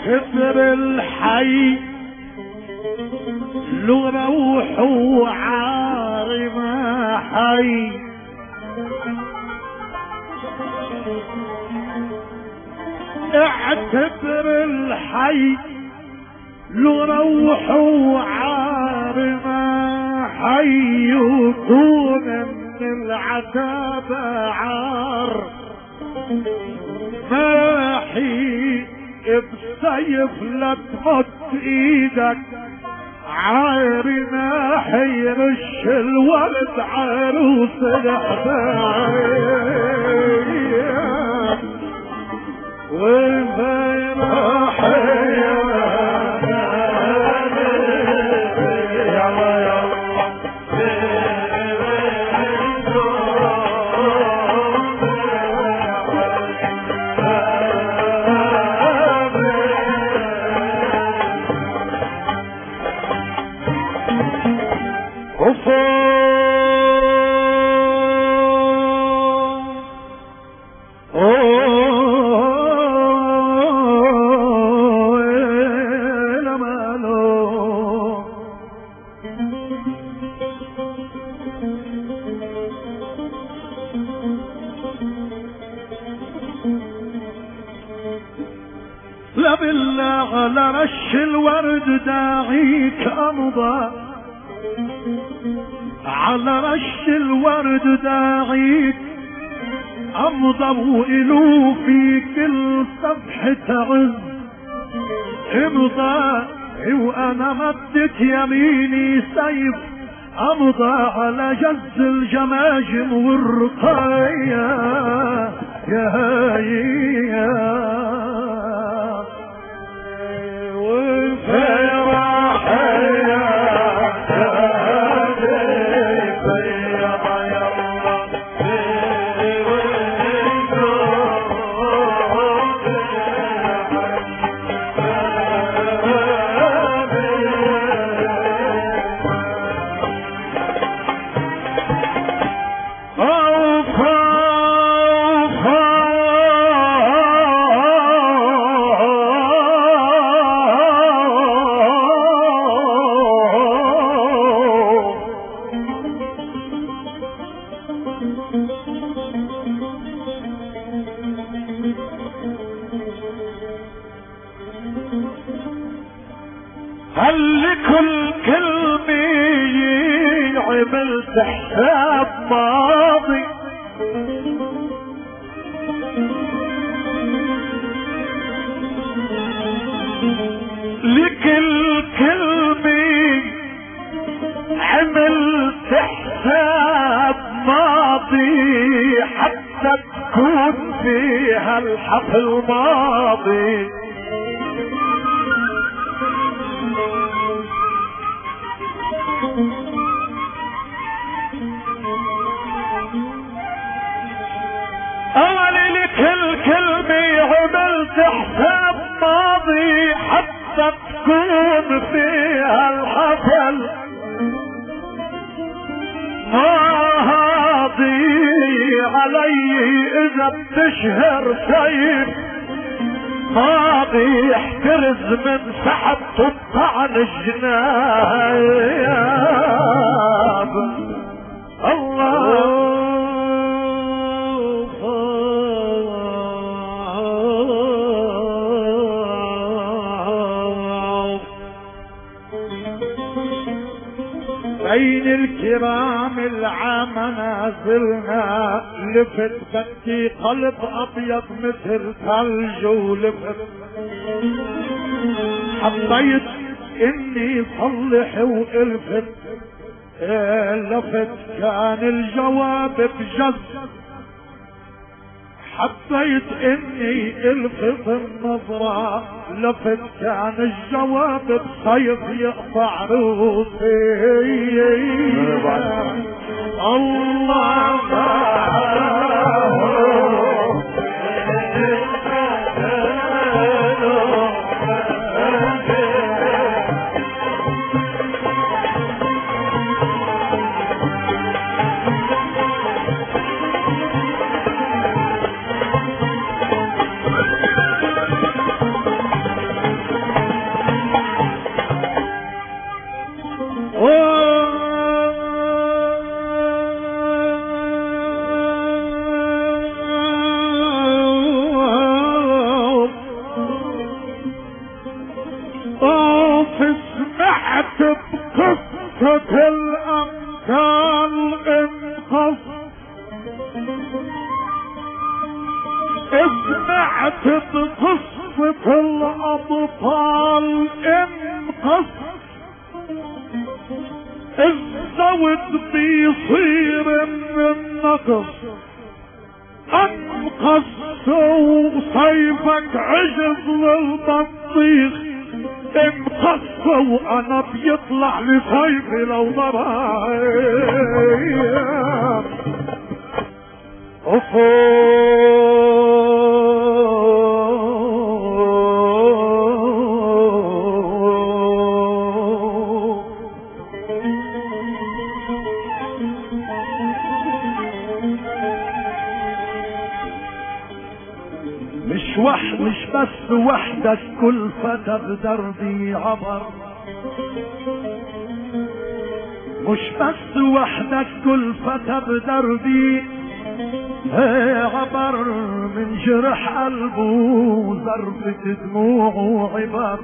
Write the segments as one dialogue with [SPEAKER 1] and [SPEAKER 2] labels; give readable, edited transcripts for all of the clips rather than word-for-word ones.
[SPEAKER 1] اعتبر الحي لو روح وعار ما حي، اعتبر الحي لو روح وعار ما حي، وكون من العذاب عار ماحي بسيف لا تمد ايدك، عار ماحي رش الورد عروس الحبايب وين راحي لا بالله على رش الورد داعيك امضى، على رش الورد داعيك امضى، وإلو في كل صفحة عز امضى، وانا مدت يميني سيف امضى على جز الجماجم والرقايا يا هل لكل كلمة عملت حساب ماضي، لكل كلمة عملت حساب ماضي، حتى تكون فيها الحفل ماضي. أولي لكل كلمة عملت حساب ماضي، حتى تكون فيها الحفل ماضي. علي إذا بتشهر سيف ماضي، احترز من سحب الطعن الجناب. الله بين الكرام العام نازلنا، لفت بكي قلب ابيض مثل ثلج ولفت، حبيت اني صلح والفت، لفت كان الجواب بجد، حبيت اني الفت النظرة، لفت كان الجواب بسيف يقطع روسي. الله سمعت بقصة الأبطال انقص الزود بيصير من النقص، انقص وصيفك عجز للبطيخ، انقص وانا بيطلع لصيفي لو ضرايب. مش بس وحدك كل فتى بدربي عبر، مش بس وحدك كل فتى بدربي عبر، من جرح قلبه ذربة دموعه عبر.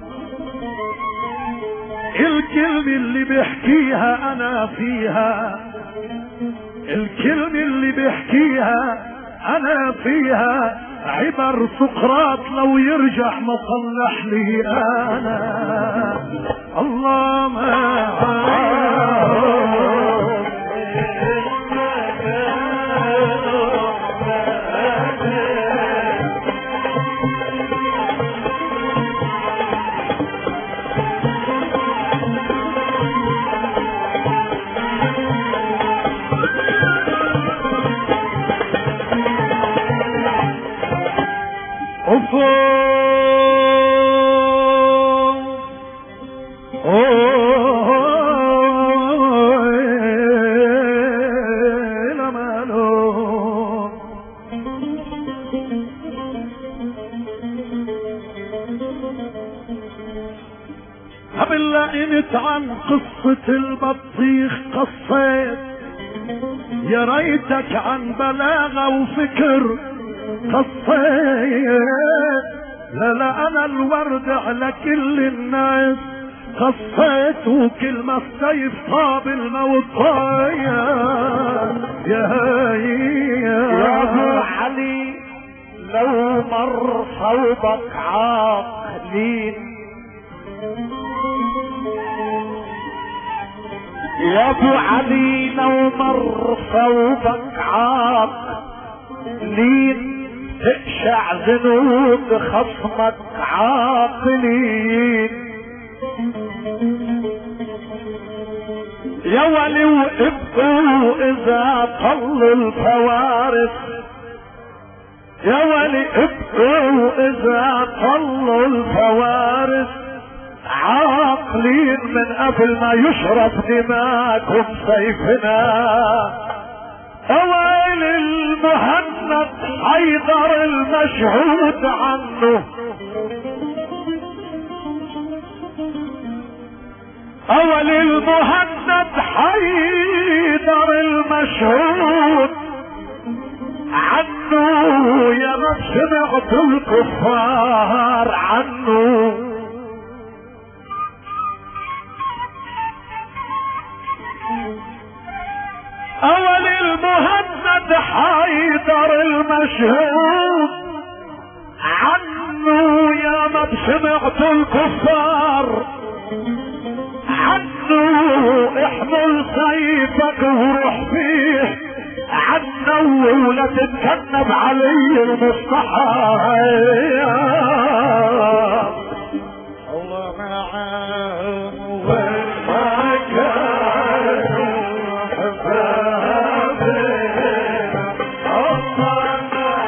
[SPEAKER 1] الكلمة اللي بيحكيها انا فيها، الكلمة اللي بيحكيها انا فيها عبر سقراط لو يرجع مصلح لي انا. الله ما قبل لقيت عن قصة البطيخ قصيت، يا ريتك عن بلاغة وفكر قصيت. لا انا الورد على كل الناس قصيت، وكل ما السيف طاب الموت طاير.
[SPEAKER 2] يا ابو علي لو مر صوبك عاقلين، يا ابو علي لو مر صوبك عاقلين، تقشع ذنوب خصمك عاقلين. يا ولي وابقوا اذا طل الفوارس، يا ولي ابقوا اذا طلوا الفوارس، عاقلين من قبل ما يشرب دماءكم سيفنا. اويل المهند حيدر المشهود عنه، اول المهند حيدر المشهود عنه، يا ما سمعت الكفار عنه. اول المهند حيدر المشهود عنه، يا ما سمعت الكفار عنه. احمل سيفك وروح فيه عنه، ولا تتكنب علي المصطفى.
[SPEAKER 1] الله معاه
[SPEAKER 2] وما كانوا حبابي، الله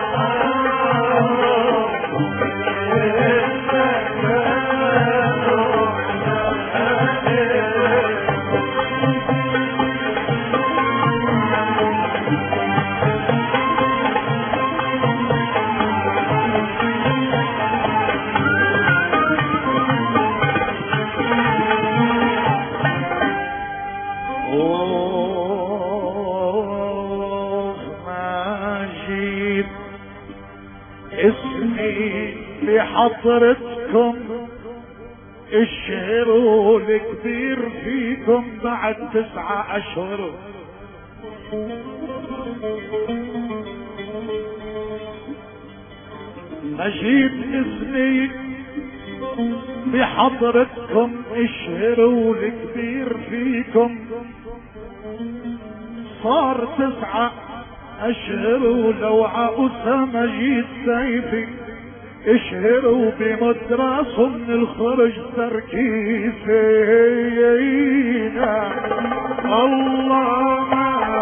[SPEAKER 1] اسمي بحضرتكم الشهر الكبير فيكم بعد 9 أشهر. اجيب اسمي بحضرتكم اشهروا الكبير فيكم، صار 9 اشهروا لو أسامة جيت سيفي، اشهروا بمدرس من الخرج تركيزينا. الله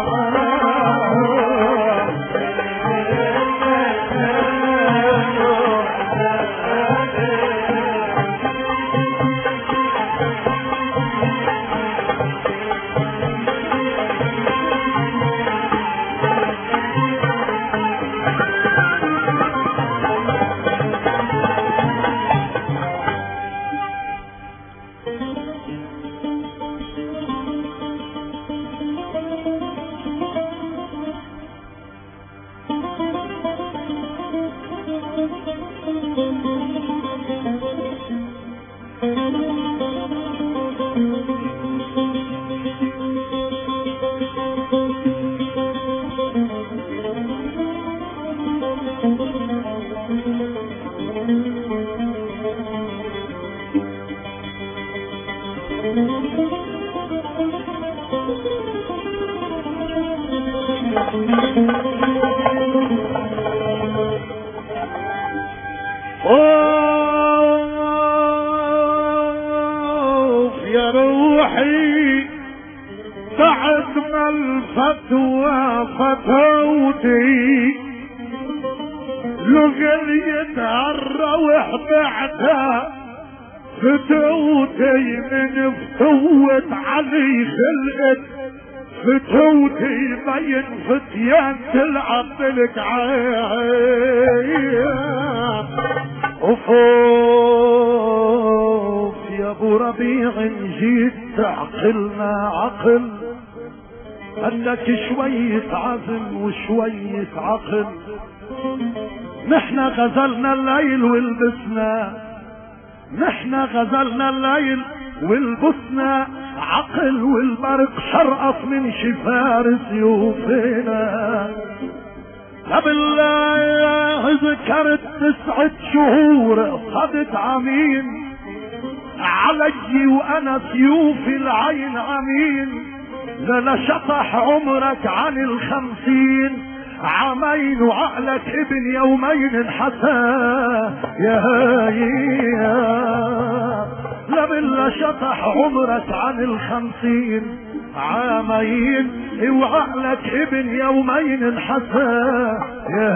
[SPEAKER 1] يا روحي بعد ما الفتوى فتوتي لقيت عالروح بعدها فتوتي من فتوت علي خلقت فتوتي بين فتيان تلعب لك عين. اوف يا ابو ربيع جيت تعقلنا عقل، عندك شوية عزم وشوية عقل. نحن غزلنا الليل ولبسنا، نحن غزلنا الليل ولبسنا عقل، والبرق شرقص من شفار سيوفنا. لا بالله ذكرت 9 شهور قضت عمين علي وانا سيوفي العين عمين. لا شطح عمرك عن 50 عامين وعقلك ابن يومين انحسى يا هايا. لا بالله شطح عمرك عن 50 عامين وعقلك ابن يومين انحسى يا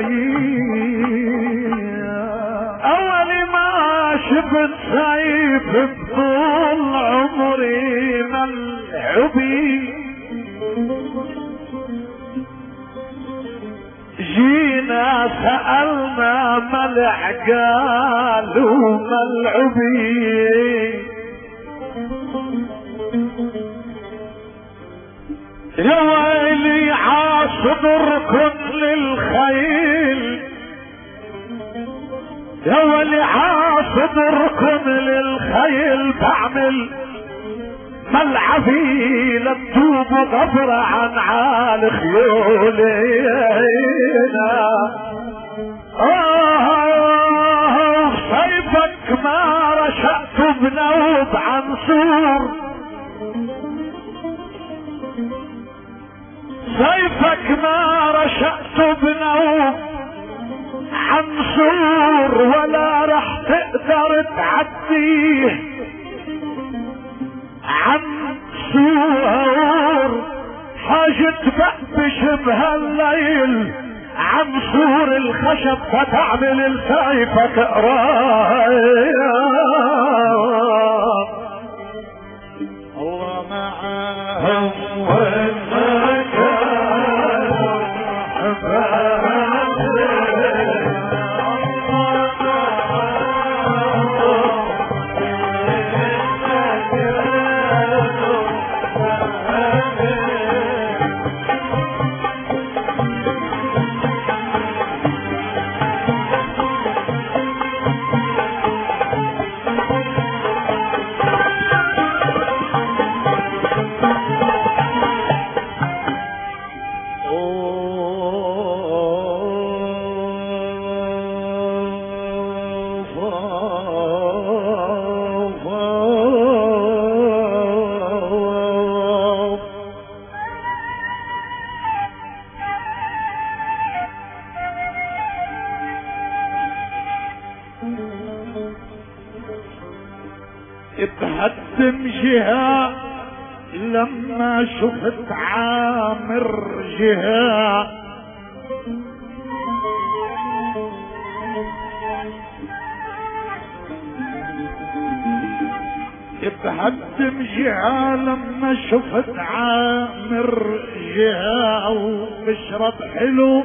[SPEAKER 1] هايا. اول ما شفت سيف بطول عمري ملعوبي جينا سألنا ملح قالوا ملعوبي. يا ويلي عاصدركم للخيل، يا ويلي عاصدركم للخيل، بعمل ملعبي لتوب غفر عن عال خيولينا. سيفك ما رشأت بنوب عنصور، سيفك ما رشأت بنوب عنصور، ولا رح تقدر تعديه عنصور. حاجة بقبش بهالليل عنصور الخشب فتعمل لسيفك قرايا. الله معاهم وما كانوا
[SPEAKER 2] بهدم جهة لما شفت عامر جهة بهدم جهة لما شفت عامر جهة وبشرب حلو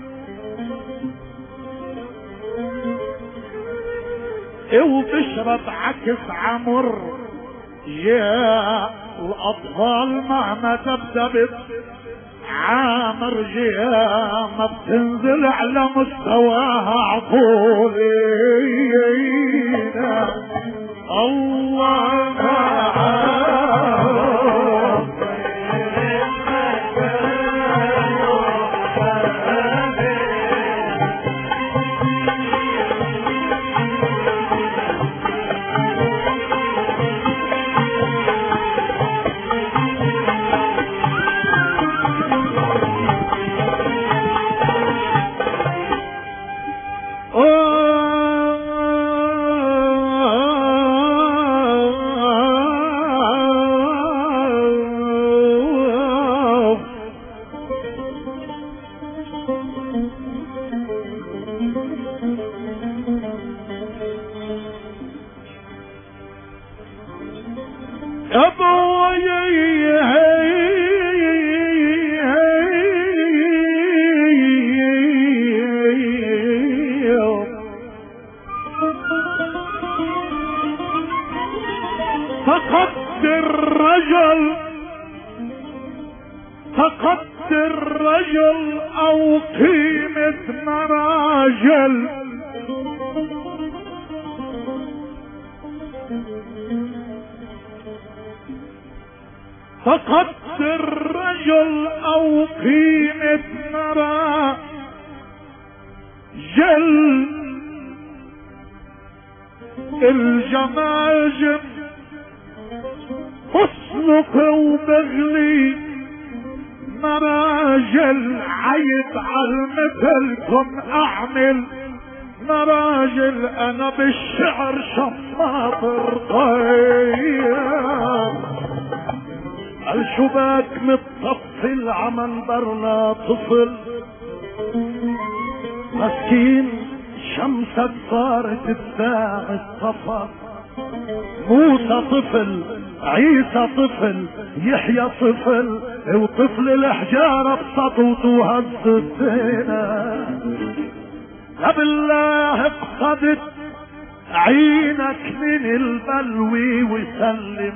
[SPEAKER 2] وبشرب عكس عمر جهة الأطفال مهما دبدبت عامر جهة ما بتنزل على مستواها عطولينا الله فقدت الرجل او قيمة مراجل فقدت الرجل او قيمة مراجل الجماجم حسنك وبغلي مراجل عيب عالمثلكم اعمل مراجل انا بالشعر شماطر طيب الشباك متطفل عمنبرنا طفل مسكين شمسك صارت تساعد صفا موسى طفل عيسى طفل يحيى طفل وطفل الحجارة بسطوت وهز الزينة بالله اقصدت عينك من البلوي وسلم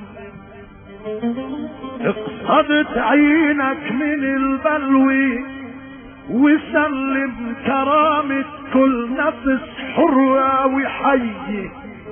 [SPEAKER 2] اقصدت عينك من البلوي وسلم كرامة كل نفس حرة وحي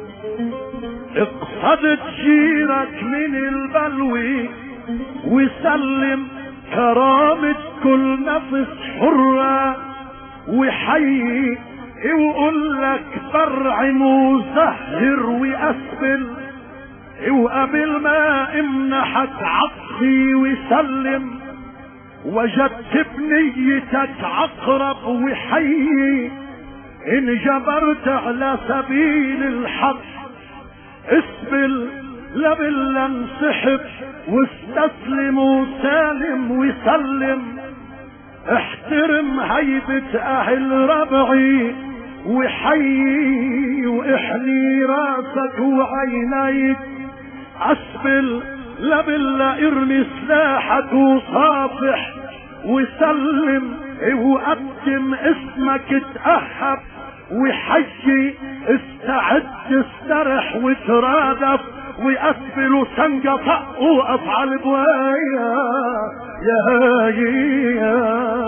[SPEAKER 2] اقصدت جيرك من البلوي وسلم كرامة كل نفس حرة وحي وقول لك برعم وزهر واسفل وقبل ما امنحك عطفي وسلم وجدت بنيتك عقرب وحي ان جبرت على سبيل الحق اسبل لبل انسحب واستسلم وسالم وسلم احترم هيبة اهل ربعي وحي واحني راسك وعينيك اسبل لبل ارمي سلاحك وصافح وسلم وقدم اسمك اتأهب وحي استعد استرح وترادف واسفل سنجة طق وافعل بوايا يا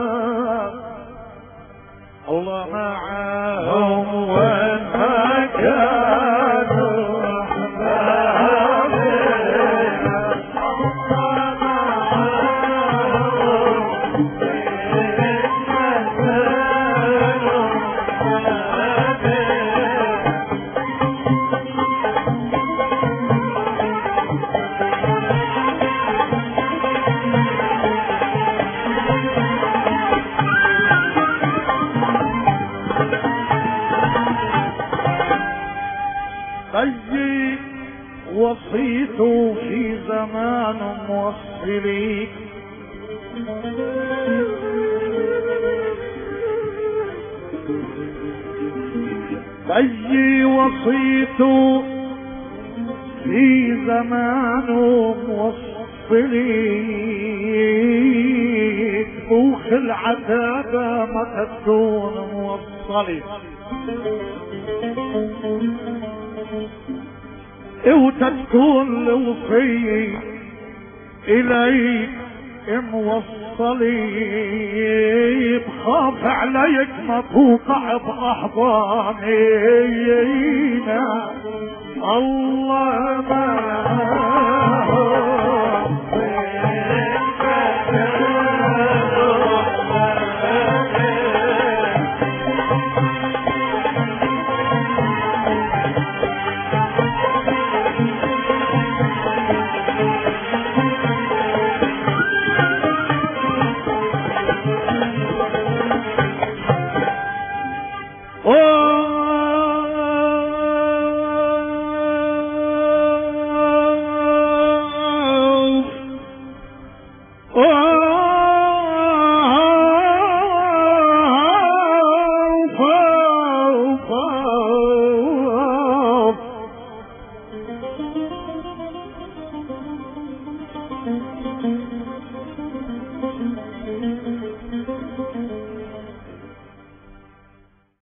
[SPEAKER 2] الله معاهم وين ما كانوا
[SPEAKER 1] وصيته في زمان موصليك أي وصيته في زمان موصليك فوخ العتابة ما تكون موصلي وتكون الوصية إليك موصلي بخاف عليك ما توقع بأحضانينا الله